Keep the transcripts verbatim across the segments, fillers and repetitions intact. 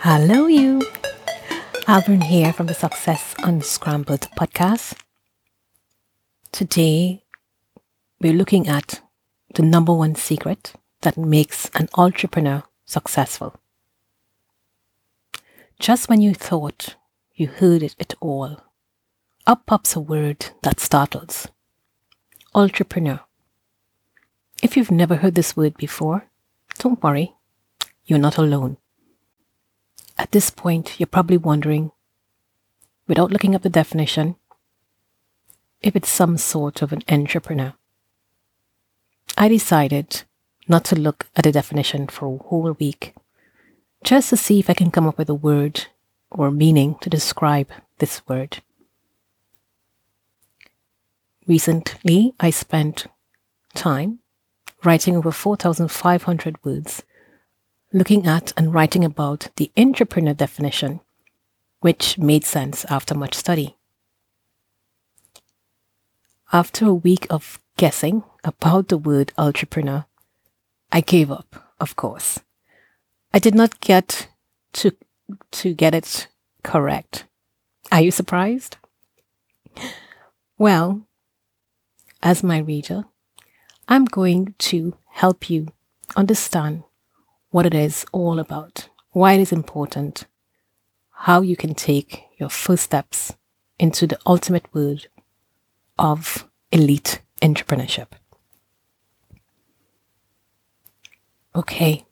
Hello, you. Alvin here from the Success Unscrambled podcast. Today, we're looking at the number one secret that makes an entrepreneur successful. Just when you thought you heard it at all, up pops a word that startles. Entrepreneur. If you've never heard this word before, don't worry, you're not alone. At this point, you're probably wondering, without looking up the definition, if it's some sort of an entrepreneur. I decided not to look at the definition for a whole week, just to see if I can come up with a word or meaning to describe this word. Recently, I spent time writing over four thousand five hundred words, looking at and writing about the entrepreneur definition, which made sense after much study. After a week of guessing about the word entrepreneur, I gave up, of course. I did not get to, to get it correct. Are you surprised? Well, as my reader, I'm going to help you understand what it is all about, why it is important, how you can take your first steps into the ultimate word of elite entrepreneurship. Okay,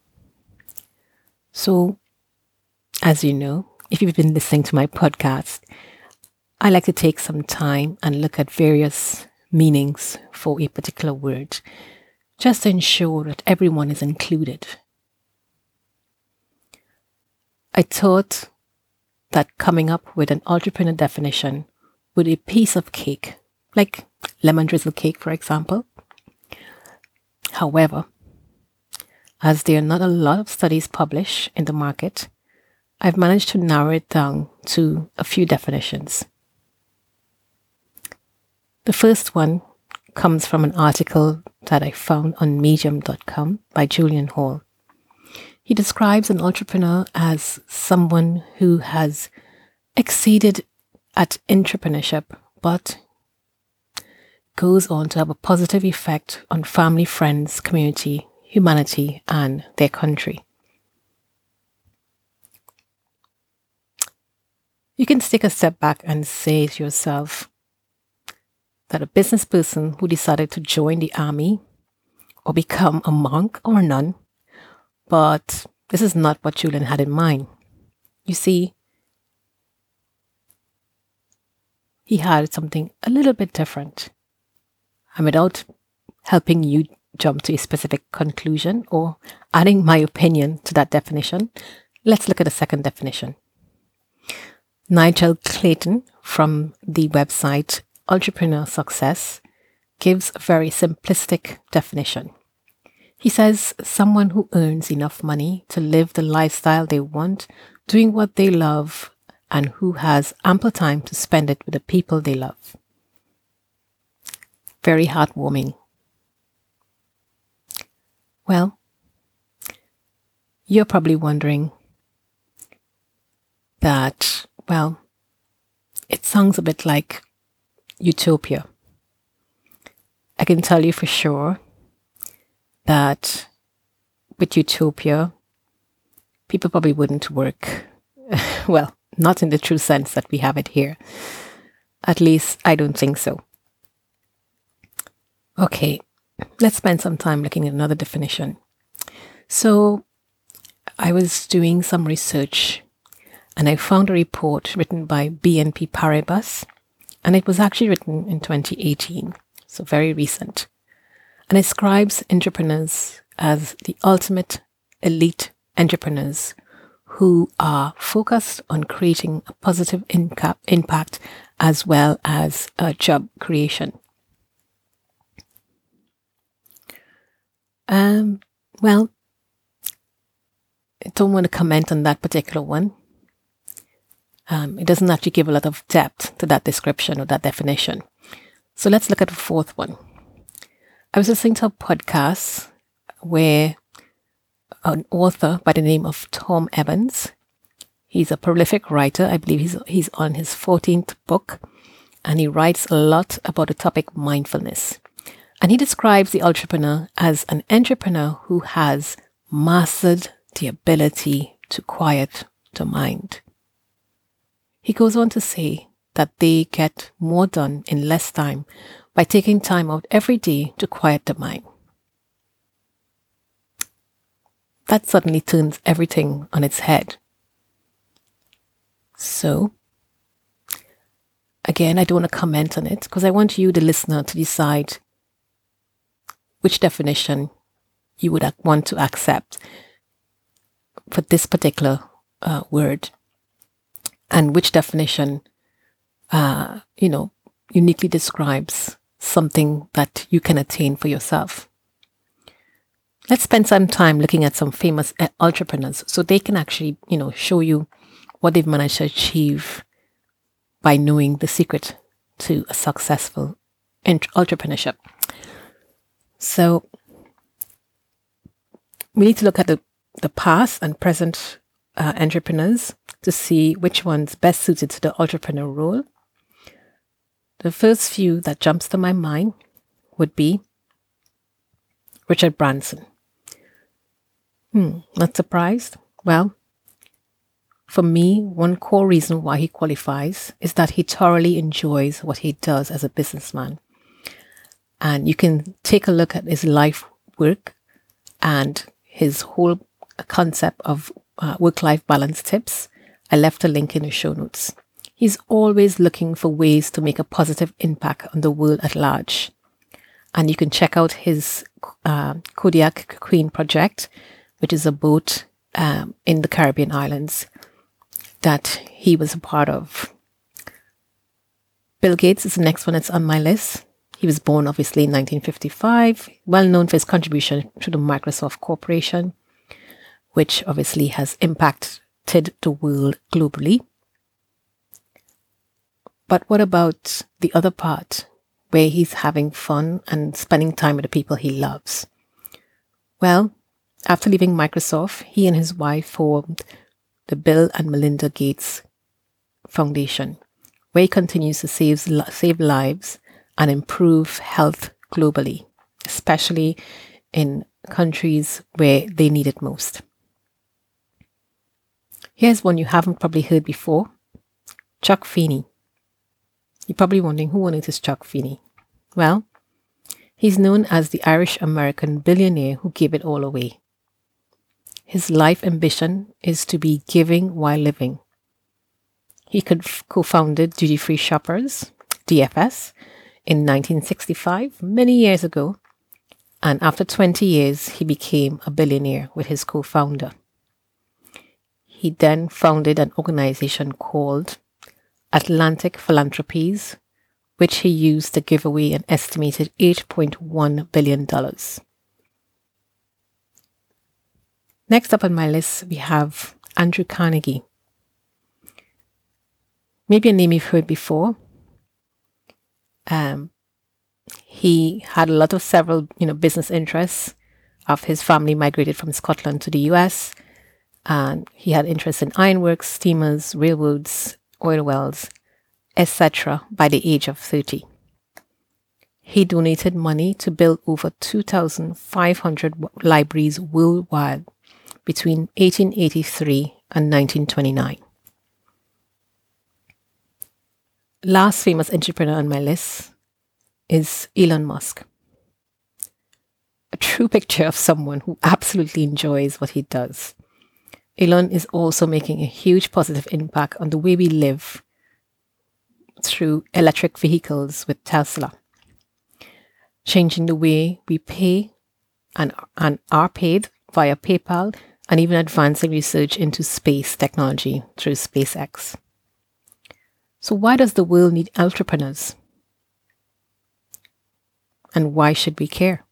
so as you know, if you've been listening to my podcast, I like to take some time and look at various meanings for a particular word, just to ensure that everyone is included. I thought that coming up with an entrepreneur definition would be a piece of cake, like lemon drizzle cake, for example. However, as there are not a lot of studies published in the market, I've managed to narrow it down to a few definitions. The first one comes from an article that I found on medium dot com by Julian Hall. He describes an entrepreneur as someone who has exceeded at entrepreneurship, but goes on to have a positive effect on family, friends, community, humanity, and their country. You can take a step back and say to yourself that a business person who decided to join the army or become a monk or a nun, but this is not what Julian had in mind. You see, he had something a little bit different. And without helping you jump to a specific conclusion or adding my opinion to that definition, let's look at the second definition. Nigel Clayton from the website Entrepreneur Success gives a very simplistic definition. He says someone who earns enough money to live the lifestyle they want, doing what they love, and who has ample time to spend it with the people they love. Very heartwarming. Well, you're probably wondering that, well, it sounds a bit like utopia. I can tell you for sure that with utopia, people probably wouldn't work. Well, not in the true sense that we have it here. At least, I don't think so. Okay, let's spend some time looking at another definition. So, I was doing some research and I found a report written by B N P Paribas, and it was actually written in twenty eighteen, so very recent. And it describes entrepreneurs as the ultimate elite entrepreneurs who are focused on creating a positive inca- impact as well as uh, job creation. Um, well, I don't want to comment on that particular one. Um, it doesn't actually give a lot of depth to that description or that definition. So let's look at the fourth one. I was listening to a podcast where an author by the name of Tom Evans He's a prolific writer. I believe he's, he's on his fourteenth book, and he writes a lot about the topic mindfulness. And he describes the entrepreneur as an entrepreneur who has mastered the ability to quiet the mind. He goes on to say that they get more done in less time by taking time out every day to quiet the mind. That suddenly turns everything on its head. So, again, I don't want to comment on it because I want you, the listener, to decide which definition you would want to accept for this particular uh, word, and which definition, uh, you know, uniquely describes something that you can attain for yourself. Let's spend some time looking at some famous entrepreneurs so they can actually, you know, show you what they've managed to achieve by knowing the secret to a successful entrepreneurship. So we need to look at the, the past and present uh, entrepreneurs to see which one's best suited to the entrepreneur role. The first few that jumps to my mind would be Richard Branson. Hmm, not surprised? Well, for me, one core reason why he qualifies is that he thoroughly enjoys what he does as a businessman. And you can take a look at his life work and his whole concept of uh, work-life balance tips. I left a link in the show notes. He's always looking for ways to make a positive impact on the world at large. And you can check out his uh, Kodiak Queen project, which is a boat um, in the Caribbean islands that he was a part of. Bill Gates is the next one that's on my list. He was born obviously in nineteen fifty-five, well known for his contribution to the Microsoft Corporation, which obviously has impacted the world globally. But what about the other part, where he's having fun and spending time with the people he loves? Well, after leaving Microsoft, he and his wife formed the Bill and Melinda Gates Foundation, where he continues to save, save lives and improve health globally, especially in countries where they need it most. Here's one you haven't probably heard before, Chuck Feeney. You're probably wondering, who on earth is Chuck Feeney? Well, he's known as the Irish-American billionaire who gave it all away. His life ambition is to be giving while living. He co-founded Duty Free Shoppers, D F S, in nineteen sixty-five, many years ago, and after twenty years, he became a billionaire with his co-founder. He then founded an organization called Atlantic Philanthropies, which he used to give away an estimated eight point one billion dollars. Next up on my list, we have Andrew Carnegie. Maybe a name you've heard before. Um, he had a lot of several, you know, business interests. Of his family migrated from Scotland to the U S, and he had interests in ironworks, steamers, railroads, oil wells, et cetera by the age of thirty. He donated money to build over two thousand five hundred libraries worldwide between eighteen eighty-three and nineteen twenty-nine. Last famous entrepreneur on my list is Elon Musk. A true picture of someone who absolutely enjoys what he does. Elon is also making a huge positive impact on the way we live through electric vehicles with Tesla, changing the way we pay and, and are paid via PayPal, and even advancing research into space technology through SpaceX. So why does the world need entrepreneurs? And why should we care?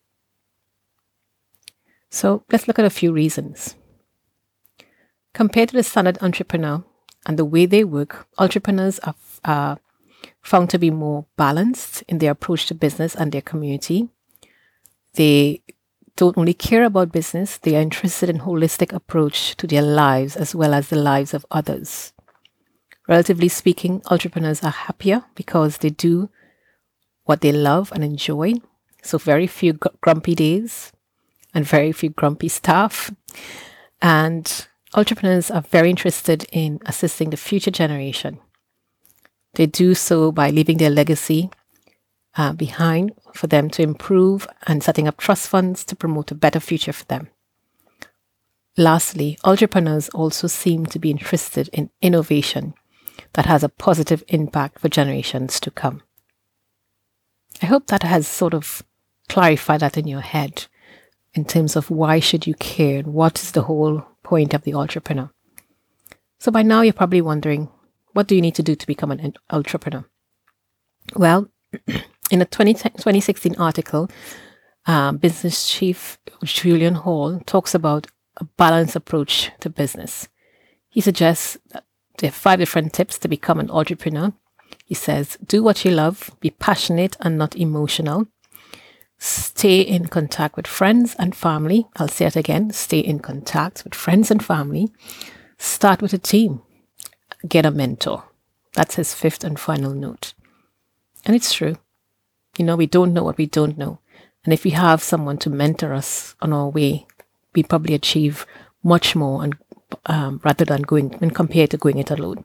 So let's look at a few reasons. Compared to the standard entrepreneur and the way they work, entrepreneurs are uh, found to be more balanced in their approach to business and their community. They don't only care about business, they are interested in holistic approach to their lives as well as the lives of others. Relatively speaking, entrepreneurs are happier because they do what they love and enjoy. So very few gr- grumpy days and very few grumpy staff. And entrepreneurs are very interested in assisting the future generation. They do so by leaving their legacy uh, behind for them to improve and setting up trust funds to promote a better future for them. Lastly, entrepreneurs also seem to be interested in innovation that has a positive impact for generations to come. I hope that has sort of clarified that in your head in terms of why should you care and what is the whole point of the entrepreneur. So by now you're probably wondering, what do you need to do to become an entrepreneur? Well, in a twenty sixteen article, uh, business chief Julian Hall talks about a balanced approach to business. He suggests that there are five different tips to become an entrepreneur. He says, do what you love, be passionate and not emotional. Stay in contact with friends and family. I'll say it again, stay in contact with friends and family. Start with a team. Get a mentor. That's his fifth and final note. And it's true. You know, we don't know what we don't know. And if we have someone to mentor us on our way, we probably achieve much more and um, rather than going when compared to going it alone.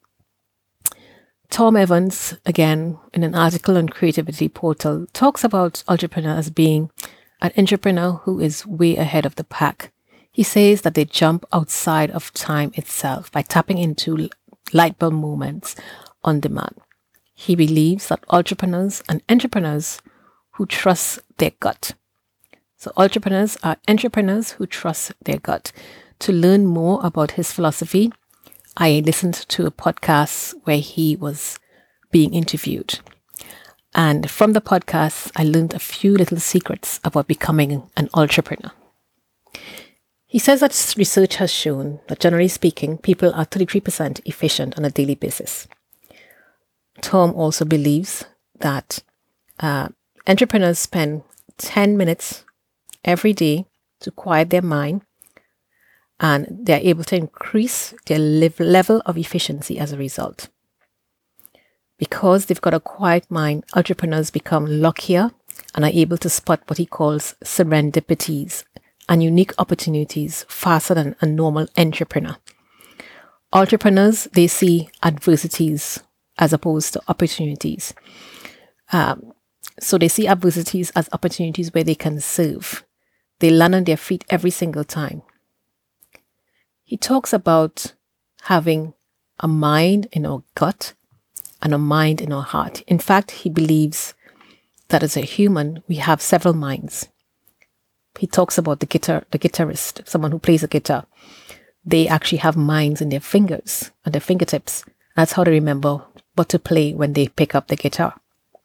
Tom Evans, again, in an article on Creativity Portal, talks about entrepreneur as being an entrepreneur who is way ahead of the pack. He says that they jump outside of time itself by tapping into light bulb moments on demand. He believes that entrepreneurs and entrepreneurs who trust their gut. So entrepreneurs are entrepreneurs who trust their gut. To learn more about his philosophy, I listened to a podcast where he was being interviewed. And from the podcast, I learned a few little secrets about becoming an entrepreneur. He says that research has shown that generally speaking, people are thirty-three percent efficient on a daily basis. Tom also believes that uh, entrepreneurs spend ten minutes every day to quiet their mind, and they're able to increase their level of efficiency as a result. Because they've got a quiet mind, entrepreneurs become luckier and are able to spot what he calls serendipities and unique opportunities faster than a normal entrepreneur. Entrepreneurs, they see adversities as opposed to opportunities. Um, so they see adversities as opportunities where they can serve. They land on their feet every single time. He talks about having a mind in our gut and a mind in our heart. In fact, he believes that as a human, we have several minds. He talks about the guitar, the guitarist, someone who plays a guitar. They actually have minds in their fingers and their fingertips. That's how they remember what to play when they pick up the guitar.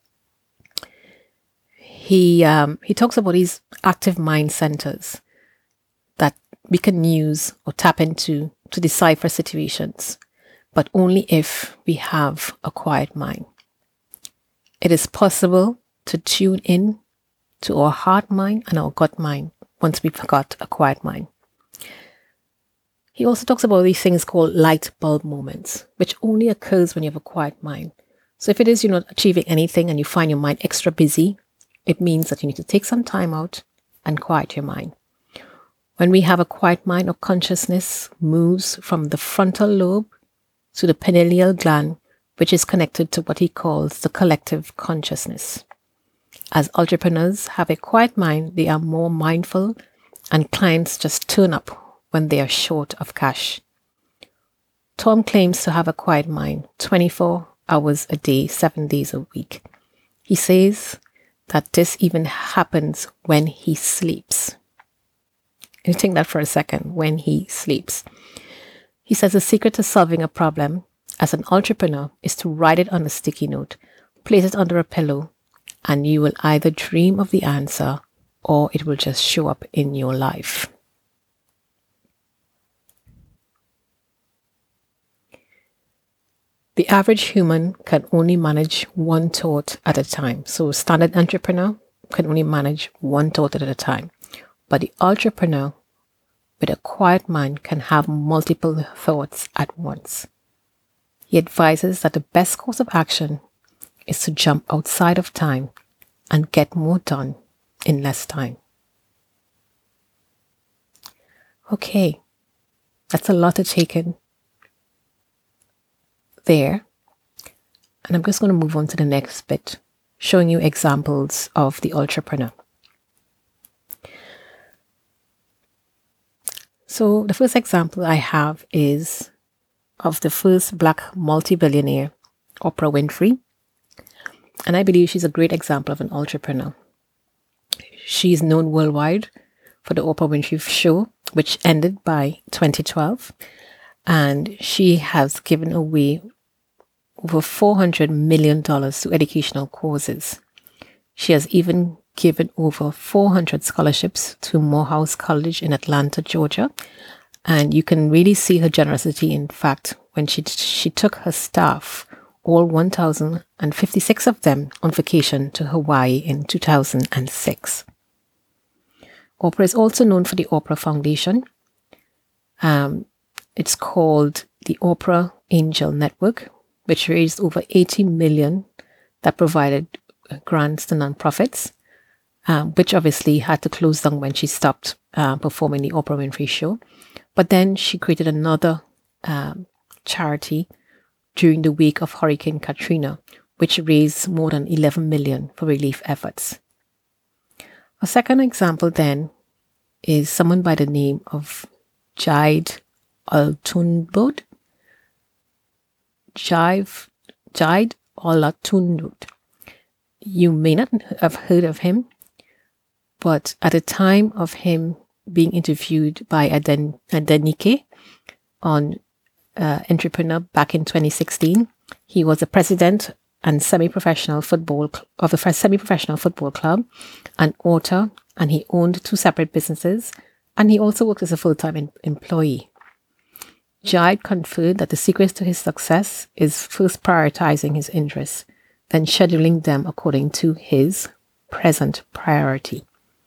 He um, he talks about these active mind centers that we can use or tap into to decipher situations, but only if we have a quiet mind. It is possible to tune in to our heart mind and our gut mind once we've got a quiet mind. He also talks about these things called light bulb moments, which only occurs when you have a quiet mind. So if it is you're not achieving anything and you find your mind extra busy, it means that you need to take some time out and quiet your mind. When we have a quiet mind, our consciousness moves from the frontal lobe to the pineal gland, which is connected to what he calls the collective consciousness. As entrepreneurs have a quiet mind, they are more mindful and clients just turn up when they are short of cash. Tom claims to have a quiet mind twenty-four hours a day, seven days a week. He says that this even happens when he sleeps. And think that for a second, when he sleeps. He says the secret to solving a problem as an entrepreneur is to write it on a sticky note, place it under a pillow, and you will either dream of the answer or it will just show up in your life. The average human can only manage one thought at a time. So a standard entrepreneur can only manage one thought at a time. but the entrepreneur with a quiet mind can have multiple thoughts at once. He advises that the best course of action is to jump outside of time and get more done in less time. Okay, that's a lot to take in there. And I'm just going to move on to the next bit, showing you examples of the entrepreneur. So the first example I have is of the first Black multi-billionaire, Oprah Winfrey. And I believe she's a great example of an entrepreneur. She's known worldwide for the Oprah Winfrey Show, which ended by twenty twelve. And she has given away over four hundred million dollars to educational causes. She has even given over four hundred scholarships to Morehouse College in Atlanta, Georgia. And you can really see her generosity. In fact, when she she took her staff, all one thousand fifty-six of them, on vacation to Hawaii in two thousand six. Oprah is also known for the Oprah Foundation. Um, it's called the Oprah Angel Network, which raised over eighty million dollars that provided grants to nonprofits, um, which obviously had to close down when she stopped uh, performing the Oprah Winfrey Show. But then she created another um, charity during the wake of Hurricane Katrina, which raised more than eleven million dollars for relief efforts. A second example then is someone by the name of Jide Altunbod. Jive, Jide Altunbod. You may not have heard of him, but at the time of him being interviewed by Aden, Adenike on uh, Entrepreneur back in twenty sixteen, he was the president and semi-professional football cl- of the semi-professional football club, an author, and he owned two separate businesses, and he also worked as a full-time em- employee. Jide conferred that the secret to his success is first prioritizing his interests, then scheduling them according to his present priority.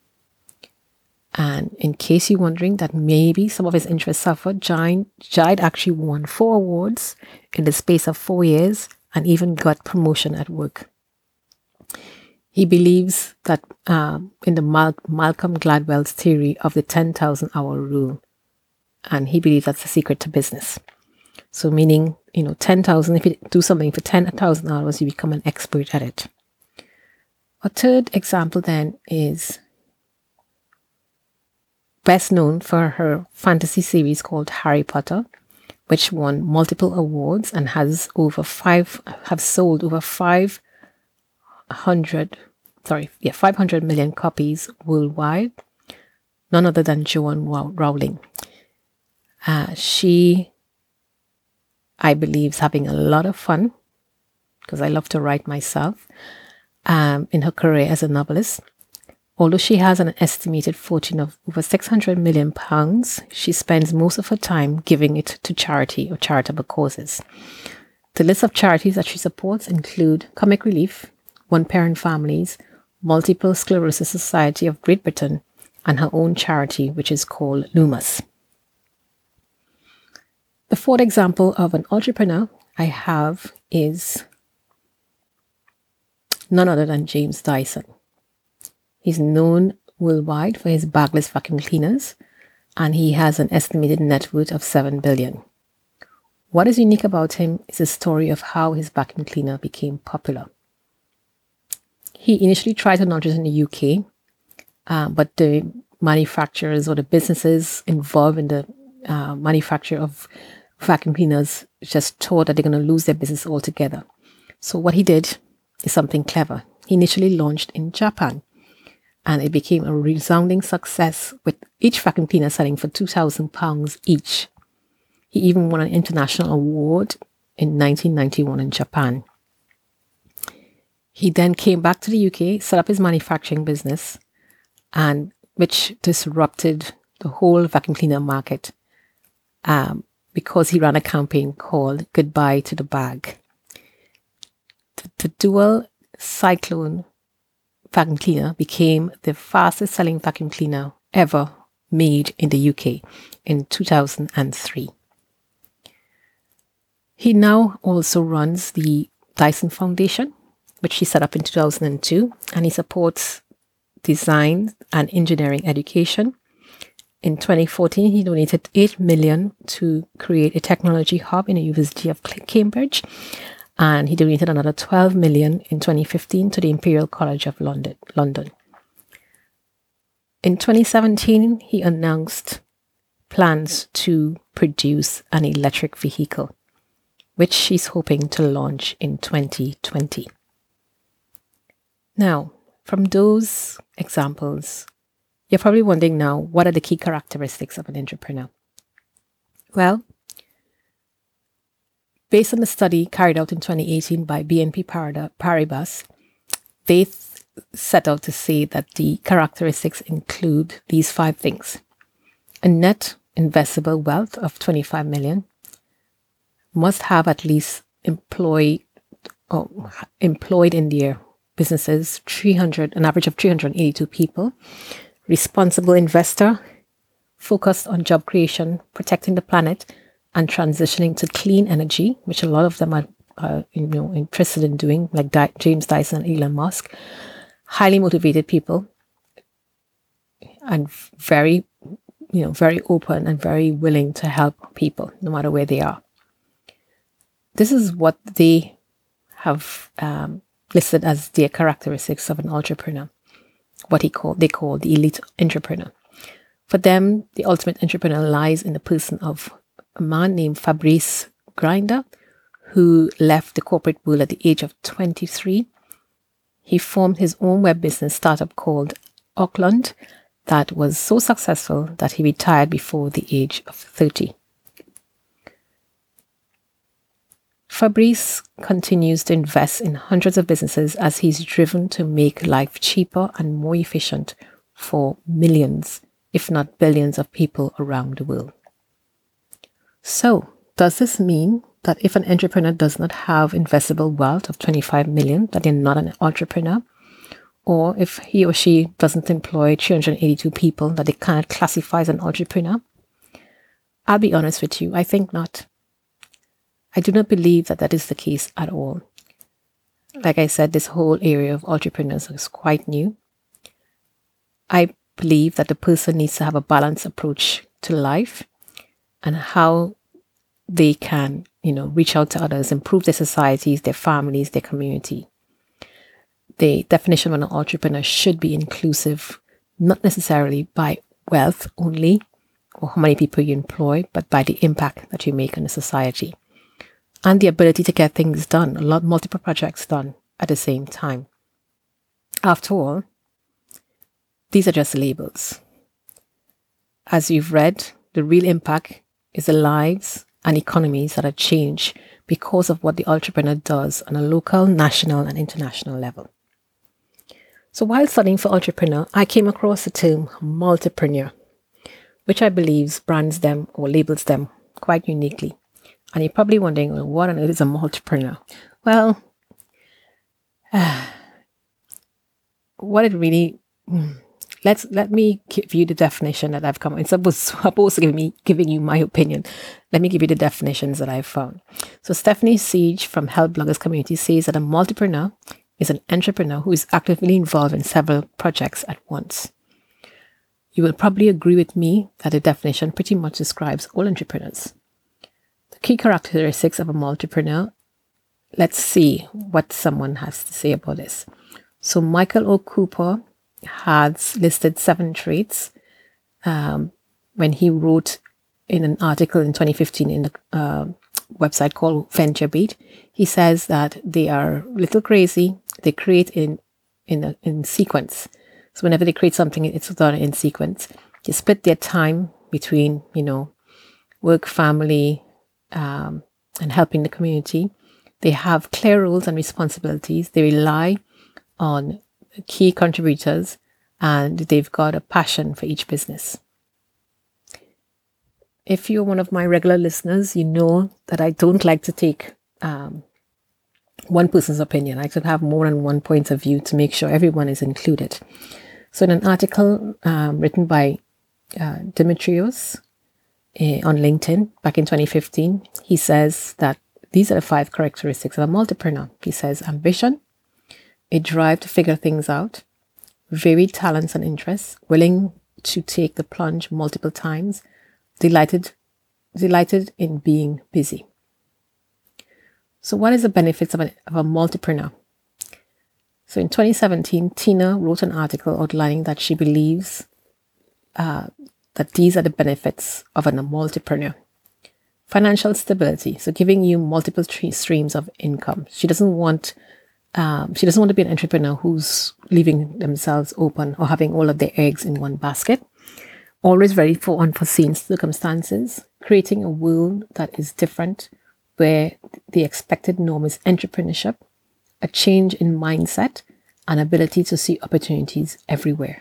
And in case you're wondering that maybe some of his interests suffered, Jide, Jide actually won four awards in the space of four years and even got promotion at work. He believes that um, in the Mal- Malcolm Gladwell's theory of the ten thousand hour rule, and he believes that's the secret to business. So meaning, you know, ten thousand, if you do something for ten thousand hours, you become an expert at it. A third example then is best known for her fantasy series called Harry Potter, which won multiple awards and has over five, have sold over five hundred, sorry, yeah, five hundred million copies worldwide. None other than Joanne Rowling. Uh, she, I believe, is having a lot of fun, because I love to write myself, um, in her career as a novelist. Although she has an estimated fortune of over six hundred million pounds, she spends most of her time giving it to charity or charitable causes. The list of charities that she supports include Comic Relief, One Parent Families, Multiple Sclerosis Society of Great Britain, and her own charity, which is called Lumos. The fourth example of an entrepreneur I have is none other than James Dyson. He's known worldwide for his bagless vacuum cleaners, and he has an estimated net worth of seven billion dollars. What is unique about him is the story of how his vacuum cleaner became popular. He initially tried to launch it in the U K, uh, but the manufacturers or the businesses involved in the uh, manufacture of vacuum cleaners just thought that they're going to lose their business altogether. So what he did is something clever. He initially launched in Japan, and it became a resounding success, with each vacuum cleaner selling for two thousand pounds each. He even won an international award in nineteen ninety-one in Japan. He then came back to the U K, set up his manufacturing business, and which disrupted the whole vacuum cleaner market um, because he ran a campaign called Goodbye to the Bag. The, the dual cyclone vacuum cleaner became the fastest selling vacuum cleaner ever made in the U K in two thousand three. He now also runs the Dyson Foundation, which he set up in two thousand two, and he supports design and engineering education. In twenty fourteen, he donated eight million dollars to create a technology hub in the University of Cambridge, and he donated another twelve million dollars in twenty fifteen to the Imperial College of London. London. In twenty seventeen, he announced plans to produce an electric vehicle, which he's hoping to launch in twenty twenty. Now, from those examples, you're probably wondering now, what are the key characteristics of an entrepreneur? Well, based on the study carried out in twenty eighteen by B N P Paribas, they th- set out to say that the characteristics include these five things. A net investable wealth of twenty-five million dollars, must have at least employ, oh, employed in their businesses three hundred, an average of three hundred eighty-two people, responsible investor, focused on job creation, protecting the planet, and transitioning to clean energy, which a lot of them are, are you know, interested in doing, like Di- James Dyson and Elon Musk. Highly motivated people, and very, you know, very open and very willing to help people, no matter where they are. This is what they have um, listed as their characteristics of an entrepreneur, what he called, they call the elite entrepreneur. For them, the ultimate entrepreneur lies in the person of a man named Fabrice Grinder, who left the corporate world at the age of twenty-three. He formed his own web business startup called Auckland that was so successful that he retired before the age of thirty. Fabrice continues to invest in hundreds of businesses as he's driven to make life cheaper and more efficient for millions, if not billions, of people around the world. So, does this mean that if an entrepreneur does not have investable wealth of twenty-five million, that they're not an entrepreneur? Or if he or she doesn't employ three hundred eighty-two people, that they can't classify as an entrepreneur? I'll be honest with you, I think not. I do not believe that that is the case at all. Like I said, this whole area of entrepreneurs is quite new. I believe that the person needs to have a balanced approach to life and how they can, you know, reach out to others, improve their societies, their families, their community. The definition of an entrepreneur should be inclusive, not necessarily by wealth only or how many people you employ, but by the impact that you make on the society and the ability to get things done, a lot multiple projects done at the same time. After all, these are just labels. As you've read, the real impact is the lives and economies that are changed because of what the entrepreneur does on a local, national, and international level. So while studying for entrepreneur, I came across the term multipreneur, which I believe brands them or labels them quite uniquely. And you're probably wondering, well, what on earth is a multipreneur? Well, uh, what it really... Let's let me give you the definition that I've come. It's supposed, supposed to give me giving you my opinion. Let me give you the definitions that I've found. So Stephanie Siege from Health Bloggers Community says that a multipreneur is an entrepreneur who is actively involved in several projects at once. You will probably agree with me that the definition pretty much describes all entrepreneurs. The key characteristics of a multipreneur. Let's see what someone has to say about this. So Michael O. Cooper has listed seven traits um, when he wrote in an article in twenty fifteen in the uh, website called VentureBeat. He says that they are a little crazy. They create in in a, in sequence. So whenever they create something, it's done in sequence. They split their time between, you know, work, family, um, and helping the community. They have clear roles and responsibilities. They rely on key contributors, and they've got a passion for each business. If you're one of my regular listeners, you know that I don't like to take um, one person's opinion. I should have more than one point of view to make sure everyone is included. So in an article um, written by uh, Dimitrios uh, on LinkedIn back in twenty fifteen. He says that these are the five characteristics of a multipreneur. He says ambition, a drive to figure things out, varied talents and interests, willing to take the plunge multiple times, delighted, delighted in being busy. So what is the benefits of a, of a multipreneur? So in twenty seventeen, Tina wrote an article outlining that she believes uh, that these are the benefits of a multipreneur. Financial stability, so giving you multiple tre- streams of income. She doesn't want um, she doesn't want to be an entrepreneur who's leaving themselves open or having all of their eggs in one basket. Always ready for unforeseen circumstances, creating a world that is different, where the expected norm is entrepreneurship, a change in mindset, and ability to see opportunities everywhere.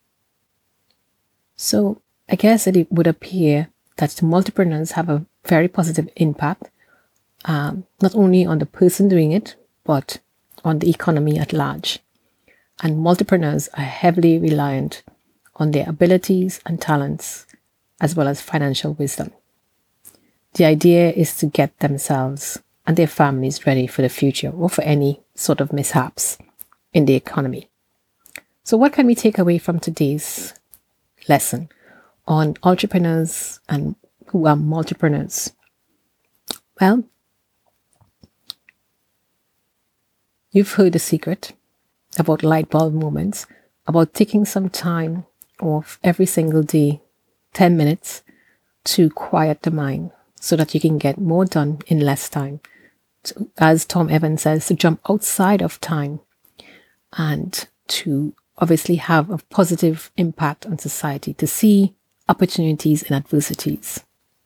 So I guess it would appear that multipreneurs have a very positive impact, um, not only on the person doing it, but on the economy at large. And multipreneurs are heavily reliant on their abilities and talents, as well as financial wisdom. The idea is to get themselves and their families ready for the future or for any sort of mishaps in the economy. So what can we take away from today's lesson on entrepreneurs and who are multipreneurs? Well, you've heard the secret about light bulb moments, about taking some time off every single day, ten minutes, to quiet the mind so that you can get more done in less time. To, as Tom Evans says, to jump outside of time and to obviously have a positive impact on society, to see opportunities in adversities.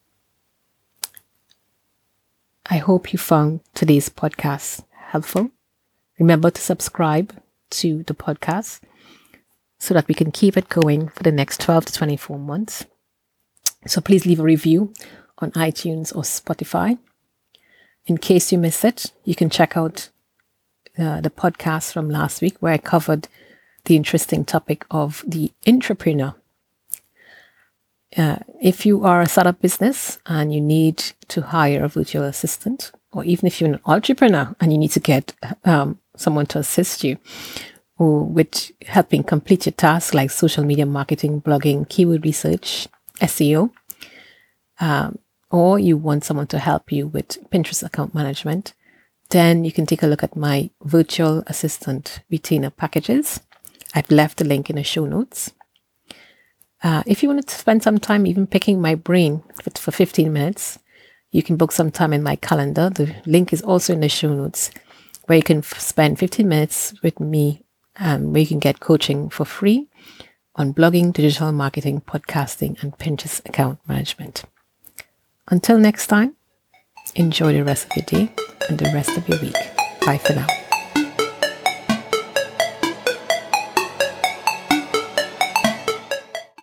I hope you found today's podcast helpful. Remember to subscribe to the podcast so that we can keep it going for the next twelve to twenty-four months. So please leave a review on iTunes or Spotify. In case you missed it, you can check out uh, the podcast from last week where I covered the interesting topic of the intrapreneur. Uh, if you are a startup business and you need to hire a virtual assistant, or even if you're an entrepreneur and you need to get um, someone to assist you or with helping complete your tasks like social media marketing, blogging, keyword research, S E O, um, or you want someone to help you with Pinterest account management, then you can take a look at my virtual assistant retainer packages. I've left the link in the show notes. Uh, if you wanted to spend some time even picking my brain for, for fifteen minutes, you can book some time in my calendar. The link is also in the show notes, where you can f- spend fifteen minutes with me, um, where you can get coaching for free on blogging, digital marketing, podcasting, and Pinterest account management. Until next time, enjoy the rest of your day and the rest of your week. Bye for now.